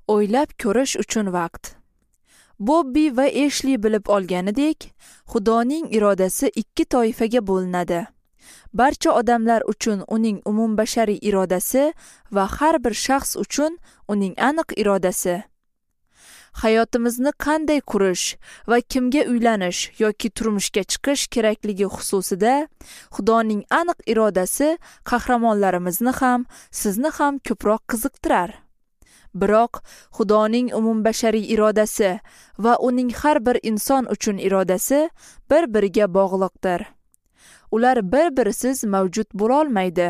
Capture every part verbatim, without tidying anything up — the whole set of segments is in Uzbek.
O'ylab ko'rish uchun vaqt. Bobbi va Eshli bilib olganidek, Xudoning irodasi ikki toifaga bo'linadi. Barcha odamlar uchun uning umumbashariy irodasi va har bir shaxs uchun uning aniq irodasi. Hayotimizni qanday qurish va kimga uylanish yoki turmushga chiqish kerakligi xususida Xudoning aniq irodasi qahramonlarimizni ham, sizni ham ko'proq qiziqtirar. Biroq Xudoning umumbashariy irodasi va uning har bir inson uchun irodasi bir-biriga bog'liqdir. Ular bir-birisiz mavjud bo'la olmaydi.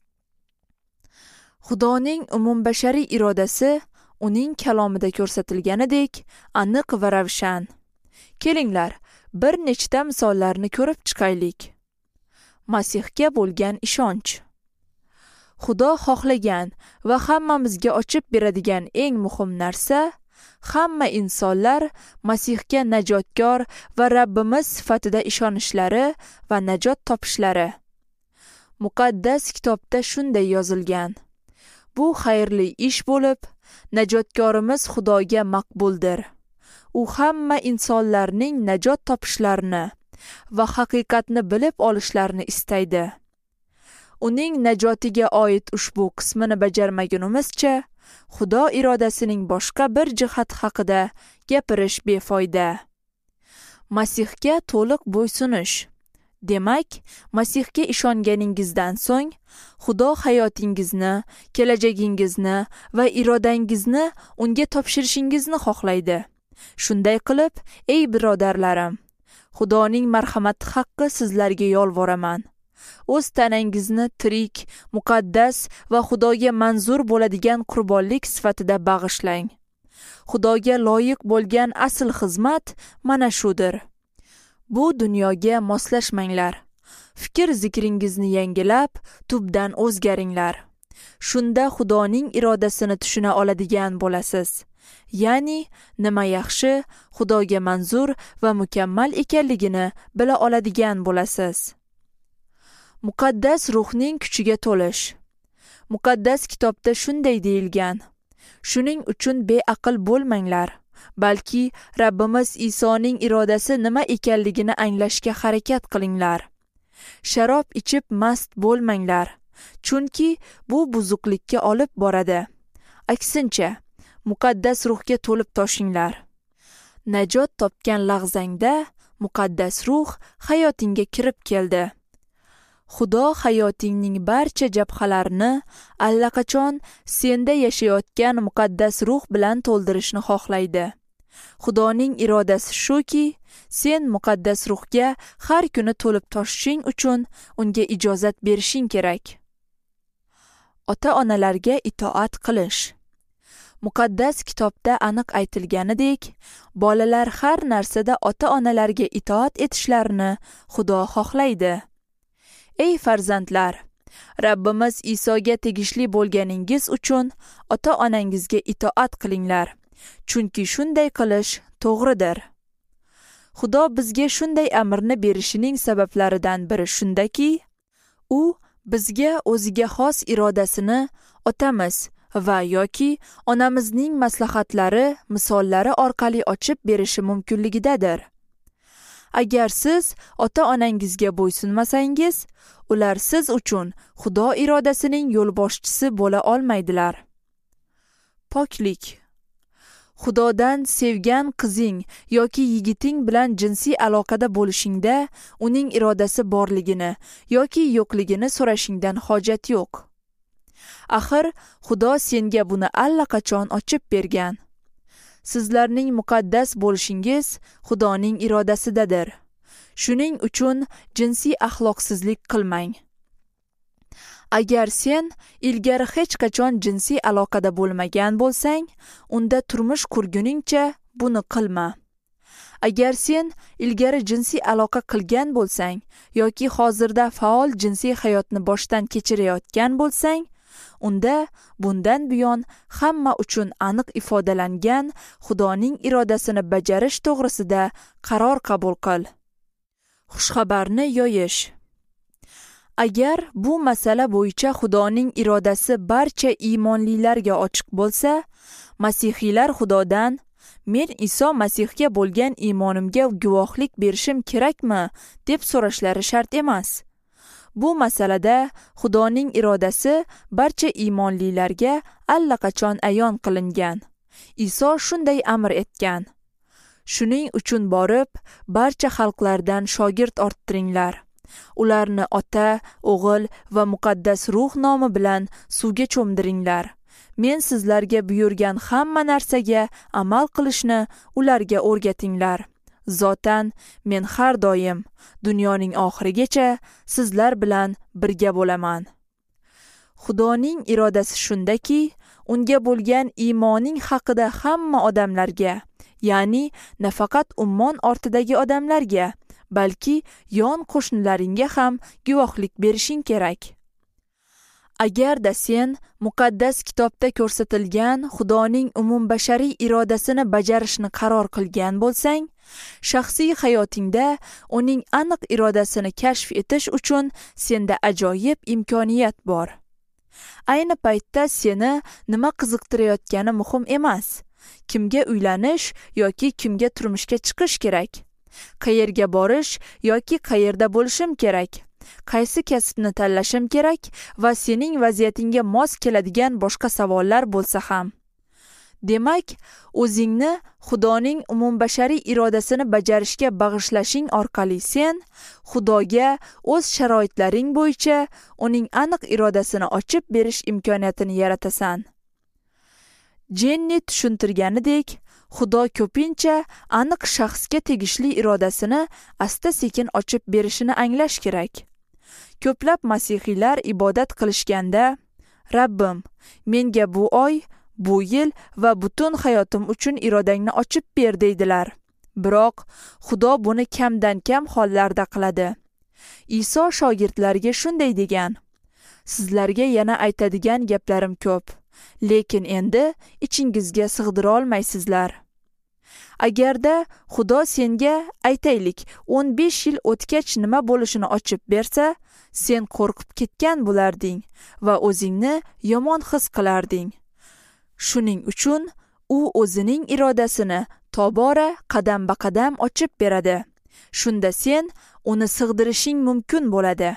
Xudoning umumbashariy irodasi uning kalomida ko'rsatilganidek aniq va ravshan. Kelinglar, bir nechta misollarni ko'rib chiqaylik. Masihga bo'lgan ishonch. Xudo xohlagan va hammamizga ochib beradigan eng muhim narsa hamma insonlar Masihga najotkor va Rabbimiz sifatida ishonishlari va najot topishlari. Muqaddas kitobda shunday yozilgan: Bu xayrli ish bo'lib, najotkorimiz Xudoga maqbuldir. U hamma insonlarning najot topishlarini va haqiqatni bilib olishlarini istaydi. Uning najotiga oid ushbu qismini bajarmagunimizcha, Xudo irodasining boshqa bir jihat haqida gapirish befoyda. Masihga to'liq bo'ysunish. Demak, Masihga ishonganingizdan so'ng, Xudo hayotingizni, kelajagingizni va irodangizni unga topshirishingizni xohlaydi. Shunday qilib, ey birodarlarim, Xudoning marhamati haqqi sizlarga yolvoraman. O'z tanangizni tirik, muqaddas va Xudoga manzur bo'ladigan qurbonlik sifatida bag'ishlang. Xudoga loyiq bo'lgan asl xizmat mana shudir. Bu dunyoga moslashmanglar. Fikr zikringizni yangilab, tubdan o'zgaringlar. Shunda Xudoning irodasini tushuna oladigan bo'lasiz. Ya'ni nima yaxshi, Xudoga manzur va mukammal ekanligini bila oladigan bo'lasiz. Muqaddas ruhning kuchiga to'lish. Muqaddas kitobda shunday deyilgan: Shuning uchun beaql bo'lmanglar, balki Rabbimiz Isoning irodasi nima ekanligini anglashga harakat qilinglar. Sharob ichib mast bo'lmanglar, chunki bu buzuqlikka olib boradi. Aksincha, muqaddas ruhga to'lib toshinglar. Najot topgan lahzangda muqaddas ruh hayotingga kirib keldi. Xudo hayotingning barcha jabhalarini allaqachon senda yashayotgan muqaddas ruh bilan to'ldirishni xohlaydi. Xudoning irodasi shuki, sen muqaddas ruhga har kuni to'lib toshishing uchun unga ijozat berishing kerak. Ota-onalarga itoat qilish. Muqaddas kitobda aniq aytilganidek, bolalar har narsada ota-onalarga itoat etishlarini Xudo xohlaydi. Ey farzandlar, Rabbimiz Isoga tegishli bo'lganingiz uchun ota-onangizga itoat qilinglar, chunki shunday qilish to'g'ridir. Xudo bizga shunday amrni berishining sabablaridan biri shundaki, u bizga o'ziga xos irodasini otamiz va yoki onamizning maslahatlari, misollari orqali ochib berishi mumkinligidadir. Agar siz ota-onangizga bo'ysunmasangiz, ular siz uchun Xudo irodasining yo'lboshchisi bo'la olmaydilar. Poklik. Xudodan sevgan qizing yoki yigiting bilan jinsiy aloqada bo'lishingda uning irodasi borligini yoki yo'qligini so'rashingdan hojat yo'q. Axir Xudo senga buni allaqachon ochib bergan. Sizlarning muqaddas bo'lishingiz Xudoning irodasidadir. Shuning uchun jinsiy axloqsizlik qilmang. Agar sen ilgari hech qachon jinsiy aloqada bo'lmagan bo'lsang, unda turmush qurguningcha buni qilma. Agar sen ilgari jinsiy aloqa qilgan bo'lsang yoki hozirda faol jinsiy hayotni boshdan kechirayotgan bo'lsang, unda bundan buyon hamma uchun aniq ifodalangan Xudoning irodasini bajarish to'g'risida qaror qabul qil. Xushxabarni yoyish. Agar bu masala bo'yicha Xudoning irodasi barcha iymonlilarga ochiq bo'lsa, Masihiylar Xudodan "Men Iso Masihga bo'lgan iymonimga guvohlik berishim kerakmi?" deb so'rashlari shart emas. Bu masalada Xudoning irodasi barcha iymonlilarga allaqachon ayon qilingan. Iso shunday amr etgan: "Shuning uchun borib, barcha xalqlardan shogird orttiringlar. Ularni Ota, O'g'il va Muqaddas Ruh nomi bilan suvga cho'mdiringlar. Men sizlarga buyurgan hamma narsaga amal qilishni ularga o'rgatinglar. Zotan, men har doim dunyoning oxirigacha sizlar bilan birga bo'laman." Xudoning irodasi shundaki, unga bo'lgan iymoning haqida hamma odamlarga, ya'ni nafaqat ummon ortidagi odamlarga, balki yon qo'shnilaringga ham guvohlik berishing kerak. Agarda sen muqaddas kitobda ko'rsatilgan Xudoning umumbashariy irodasini bajarishni qaror qilgan bo'lsang, shaxsiy hayotingda uning aniq irodasini kashf etish uchun senda ajoyib imkoniyat bor. Ayni paytda seni nima qiziqtirayotgani muhim emas. Kimga uylanish yoki kimga turmushga chiqish kerak? Qayerga borish yoki qayerda bo'lishim kerak? Qaysi kasbni tanlashim kerak va sening vaziyatingga mos keladigan boshqa savollar bo'lsa ham. Demak, o'zingni Xudoning umumbashariy irodasini bajarishga bag'ishlashing orqali sen Xudoga o'z sharoitlaring bo'yicha uning aniq irodasini ochib berish imkoniyatini yaratasan. Jenni tushuntirganidek, Xudo ko'pincha aniq shaxsga tegishli irodasini asta-sekin ochib berishini anglash kerak. Ko'plab masihiylar ibodat qilishganda, "Rabbim, menga bu oy, bu yil va butun hayotim uchun irodangni ochib ber" deydilar. Biroq Xudo buni kamdan kam hollarda qiladi. Iso shogirdlariga shunday degan: "Sizlarga yana aytadigan gaplarim ko'p, lekin endi ichingizga sig'dira olmaysizlar." Agarda Xudo senga, aytaylik, o'n besh yil o'tgach nima bo'lishini ochib bersa, sen qo'rqib ketgan bo'larding va o'zingni yomon his qilarding. Shuning uchun u o'zining irodasini tobora qadam-baqadam ochib beradi. Shunda sen uni sig'dirishing mumkin bo'ladi.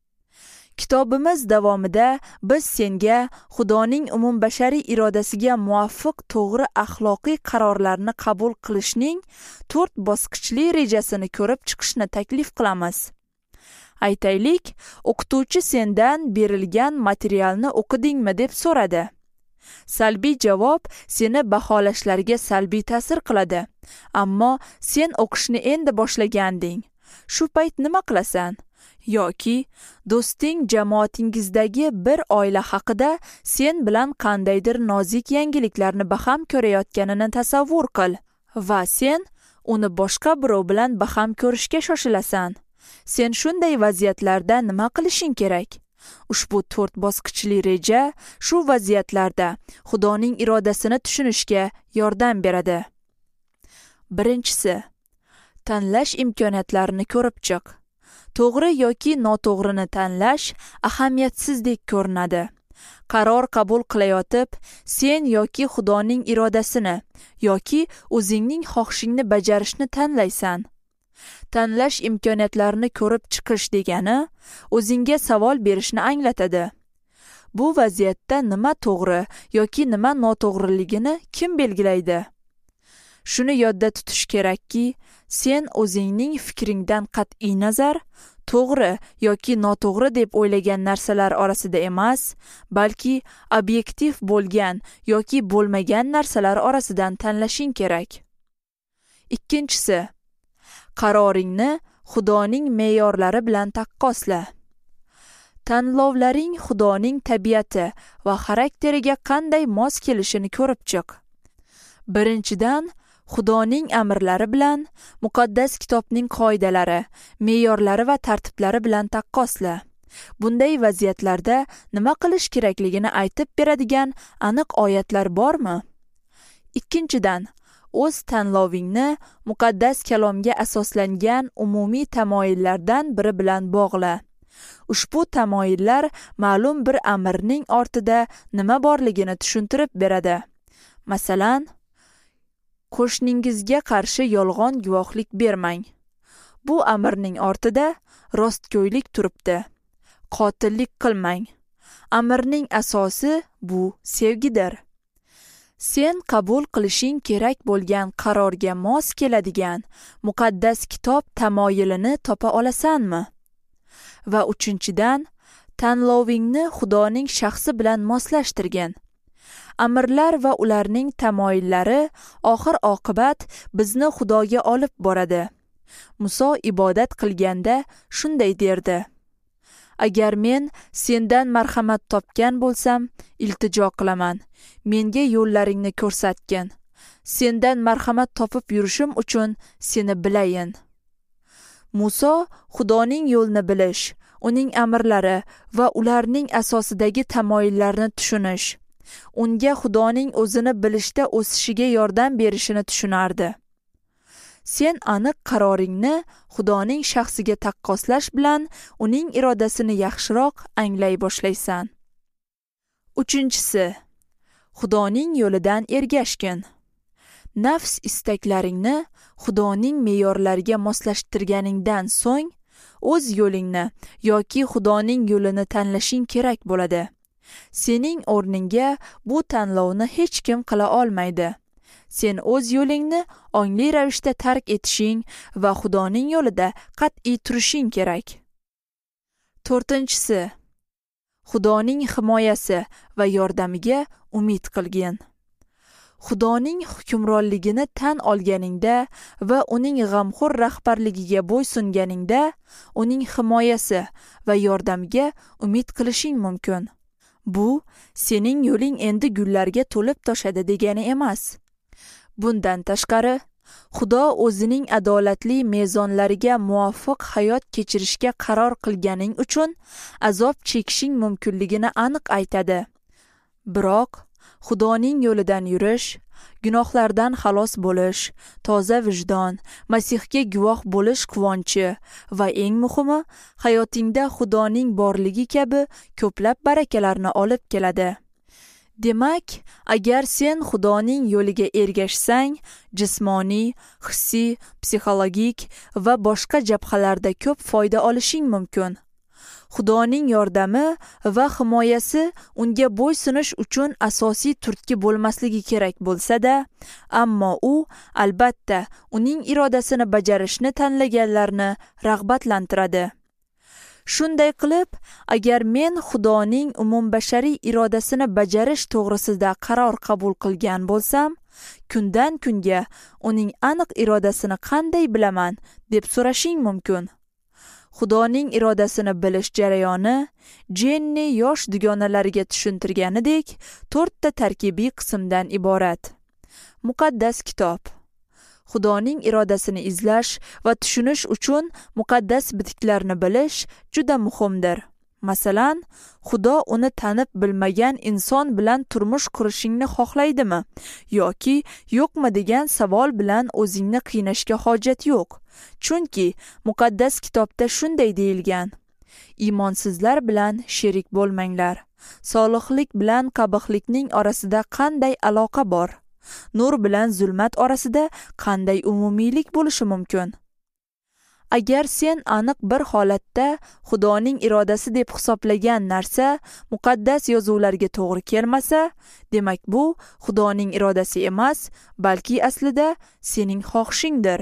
Kitobimiz davomida biz senga Xudoning umumbashariy irodasiga muvofiq to'g'ri axloqiy qarorlarni qabul qilishning to'rt bosqichli rejasini ko'rib chiqishni taklif qilamiz. Aytaylik, o'qituvchi sendan berilgan materialni o'qidingmi deb so'radi. Salbiy javob seni baholashlariga salbiy ta'sir qiladi. Ammo sen o'qishni endi boshlaganding. Shu payt nima qilasan? Yoki do'sting jamoatingizdagi bir oila haqida sen bilan qandaydir nozik yangiliklarni baham ko'rayotganini tasavvur qil va sen uni boshqa birov bilan baham ko'rishga shoshilasan. Sen shunday vaziyatlarda nima qilishing kerak? Ushbu to'rt bosqichli reja shu vaziyatlarda Xudoning irodasini tushunishga yordam beradi. Birinchisi, tanlash imkoniyatlarini ko'rib chiq. To'g'ri yoki noto'g'rini tanlash ahamiyatsizdek ko'rinadi. Qaror qabul qilayotib, sen yoki Xudoning irodasini yoki o'zingning xohishingni bajarishni tanlaysan. Tanlash imkoniyatlarini ko'rib chiqish degani o'zingga savol berishni anglatadi. Bu vaziyatda nima to'g'ri yoki nima noto'g'riligini kim belgilaydi? Shuni yodda tutish kerakki, sen o'zingning fikringdan qat'iy nazar to'g'ri yoki noto'g'ri deb o'ylagan narsalar orasida emas, balki obyektiv bo'lgan yoki bo'lmagan narsalar orasidan tanlashing kerak. Ikkinchisi, qaroringni Xudoning me'yorlari bilan taqqosla. Tanlovlaring Xudoning tabiati va xarakteriga qanday mos kelishini ko'rib chiq. Birinchidan, Xudoning amrlari bilan muqaddas kitobning qoidalari, me'yorlari va tartiblari bilan taqqosla. Bunday vaziyatlarda nima qilish kerakligini aytib beradigan aniq oyatlar bormi? Ikkinchidan, o'z tanlovingni muqaddas kalomga asoslangan umumiy tamoyillardan biri bilan bog'la. Ushbu tamoyillar ma'lum bir amirning ortida nima borligini tushuntirib beradi. Masalan, qo'shningizga qarshi yolg'on guvohlik bermang. Bu amirning ortida rostgo'ylik turibdi. Qotillik qilmang. Amirning asosi bu sevgidir. Sen qabul qilishing kerak bo'lgan qarorga mos keladigan muqaddas kitob tamoyilini topa olasanmi? Va uchinchidan, tanlovingni Xudoning shaxsi bilan moslashtirgin. Amirlar va ularning tamoyillari oxir oqibat bizni Xudoga olib boradi. Muso ibodat qilganda shunday derdi: Agar men sendan marhamat topgan bo'lsam, iltijo qilaman, menga yo'llaringni ko'rsatgin. Sendan marhamat topib yurishim uchun seni bilayin. Muso Xudoning yo'lini bilish, uning amirlari va ularning asosidagi tamoyillarni tushunish, unga Xudoning o'zini bilishda o'sishiga yordam berishini tushunardi. Sen aniq qaroringni Xudoning shaxsiga taqqoslash bilan uning irodasini yaxshiroq anglay boshlaysan. Uchinchisi, Xudoning yo'lidan ergashgin. Nafs istaklaringni Xudoning me'yorlariga moslashtirganingdan so'ng o'z yo'lingni yoki Xudoning yo'lini tanlashing kerak bo'ladi. Sening o'rningga bu tanlovni hech kim qila olmaydi. Sen o'z yo'lingni ongli ravishda tark etishing va Xudoning yo'lida qat'iy turishing kerak. To'rtinchisi, Xudoning himoyasi va yordamiga umid qilgin. Xudoning hukmronligini tan olganingda va uning g'amxo'r rahbarligiga bo'ysunganingda, uning himoyasi va yordamiga umid qilishing mumkin. Bu sening yo'ling endi gullarga to'lib toshadi degani emas. Bundan tashqari, Xudo o'zining adolatli mezonlariga muvofiq hayot kechirishga qaror qilganing uchun azob chekishing mumkinligini aniq aytadi. Biroq Xudoning yo'lidan yurish, gunohlardan xalos bo'lish, toza vijdon, Masihga guvoh bo'lish quvonchi va eng muhimi, hayotingda Xudoning borligi kabi ko'plab barakalarni olib keladi. Demak, agar sen Xudoning yo'liga ergashsang, jismoniy, hissiy, psixologik va boshqa jabhalarda ko'p foyda olishing mumkin. Xudoning yordami va himoyasi unga bo'ysunish uchun asosiy turtki bo'lmasligi kerak bo'lsa-da, ammo u albatta uning irodasini bajarishni tanlaganlarni rag'batlantiradi. Shunday qilib, agar men Xudoning umumbashariy irodasini bajarish to'g'risida qaror qabul qilgan bo'lsam, kundan kunga uning aniq irodasini qanday bilaman deb so'rashing mumkin. Xudoning irodasini bilish jarayoni Jenni yosh dugonalariga tushuntirganidek to'rtta tarkibiy qismdan iborat. Muqaddas kitob. Xudoning irodasini izlash va tushunish uchun muqaddas bitiklarni bilish juda muhimdir. Masalan, Xudo uni tanib bilmagan inson bilan turmush qurishingni xohlaydimi yoki yo'qmi degan savol bilan o'zingni qiynashga hojat yo'q. Chunki muqaddas kitobda shunday deyilgan: Iymonsizlar bilan sherik bo'lmanglar. Solihlik bilan qabihlikning orasida qanday aloqa bor? Nur bilan zulmat orasida qanday umumiylik bo'lishi mumkin? Agar sen aniq bir holatda Xudoning irodasi deb hisoblagan narsa muqaddas yozuvlarga to'g'ri kelmasa, demak bu Xudoning irodasi emas, balki aslida sening xohishingdir.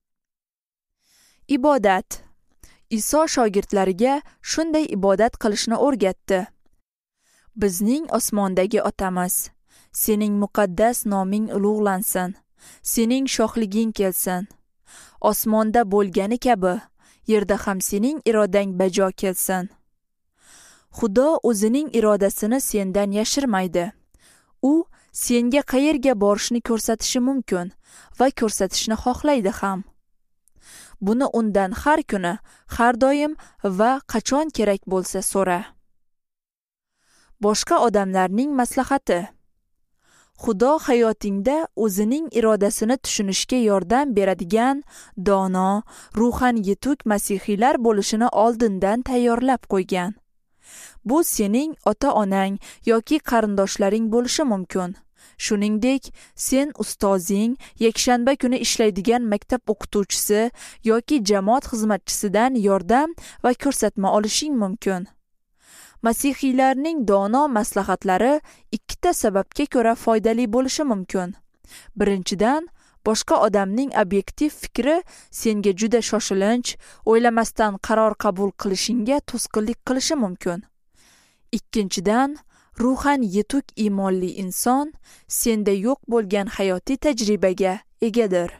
Ibodat. Iso shogirdlariga shunday ibodat qilishni o'rgatdi. Bizning osmondagi otamiz, sening muqaddas noming ulug'lansin, sening shohliging kelsin. Osmonda bo'lgani kabi, yerda ham sening irodang bajo kelsin. Xudo o'zining irodasini sendan yashirmaydi. U senga qayerga borishni ko'rsatishi mumkin va ko'rsatishni xohlaydi ham. Buni undan har kuni, har doim va qachon kerak bo'lsa so'ra. Boshqa odamlarning maslahati. Xudo hayotingda o'zining irodasini tushunishga yordam beradigan dono, ruhan yetuk masihiylar bo'lishini oldindan tayyorlab qo'ygan. Bu sening ota-onang yoki qarindoshlaring bo'lishi mumkin. Shuningdek, sen ustozing, yakshanba kuni ishlaydigan maktab o'qituvchisi yoki jamoat xizmatchisidan yordam va ko'rsatma olishing mumkin. Masihiylarning dono maslahatlari ikkita sababga ko'ra foydali bo'lishi mumkin. Birinchidan, boshqa odamning obyektiv fikri senga juda shoshilinch, o'ylamasdan qaror qabul qilishingga to'sqinlik qilishi mumkin. Ikkinchidan, ruhan yetuk iymonli inson senda yo'q bo'lgan hayotiy tajribaga egadir.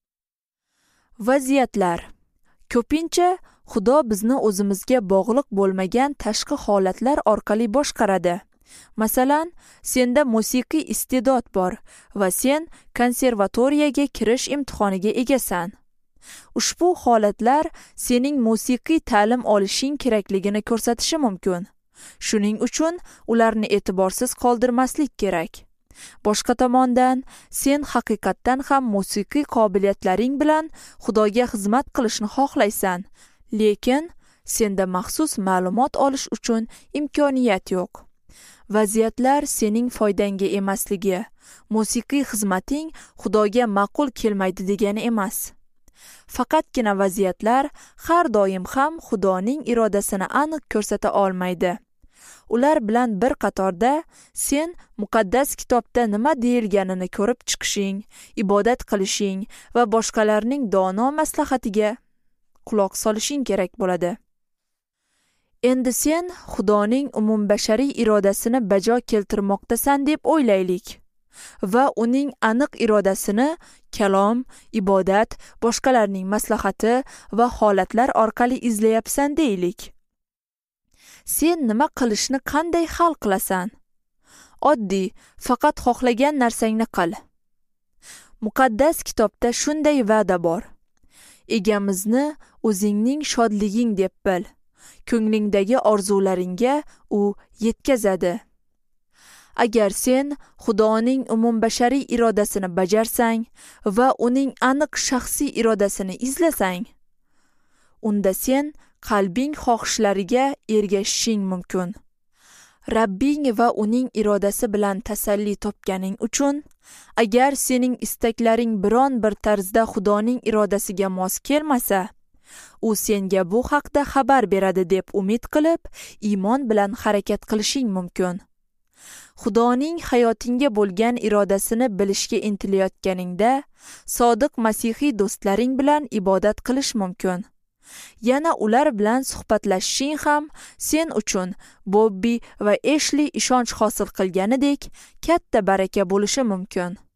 Vaziyatlar. Ko'pincha Xudo bizni o'zimizga bog'liq bo'lmagan tashqi holatlar orqali boshqaradi. Masalan, senda musiqiy iste'dod bor va sen konservatoriyaga kirish imtihoniga egasan. Ushbu holatlar sening musiqiy ta'lim olishing kerakligini ko'rsatishi mumkin. Shuning uchun ularni e'tiborsiz qoldirmaslik kerak. Boshqa tomondan, sen haqiqatdan ham musiqiy qobiliyatlaring bilan Xudoga xizmat qilishni xohlaysan, lekin senda maxsus ma'lumot olish uchun imkoniyat yo'q. Vaziyatlar sening foydangga emasligi, musiqiy xizmating Xudoga ma'qul kelmaydi degani emas. Faqatgina vaziyatlar har doim ham Xudoning irodasini aniq ko'rsata olmaydi. Ular bilan bir qatorda sen muqaddas kitobda nima deyilganini ko'rib chiqishing, ibodat qilishing va boshqalarning dono maslahatiga quloq solishing kerak bo'ladi. Endi sen Xudoning umumbashariy irodasini bajo keltirmoqdasan deb o'ylaylik va uning aniq irodasini kalom, ibodat, boshqalarning maslahati va holatlar orqali izlayapsan deylik. Sen nima qilishni qanday hal qilasan? Oddiy, faqat xohlagan narsangni qil. Muqaddas kitobda shunday va'da bor. Egamizni o'zingning shodliging deb bil. Ko'nglingdagi orzularingga u yetkazadi. Agar sen Xudoning umumbashariy irodasini bajarsang va uning aniq shaxsiy irodasini izlasang, unda sen qalbing xohishlariga ergashishing mumkin. Rabbing va uning irodasi bilan tasalli topganing uchun, agar sening istaklaring biron bir tarzda Xudoning irodasiga mos kelmasa, u senga bu haqda xabar beradi deb umid qilib, iymon bilan harakat qilishing mumkin. Xudoning hayotingga bo'lgan irodasini bilishga intilayotganingda, sodiq masihiy do'stlaring bilan ibodat qilish mumkin. Yana ular bilan suhbatlashishing ham sen uchun Bobbi va Eshli ishonch hosil qilganidek katta baraka bo'lishi mumkin.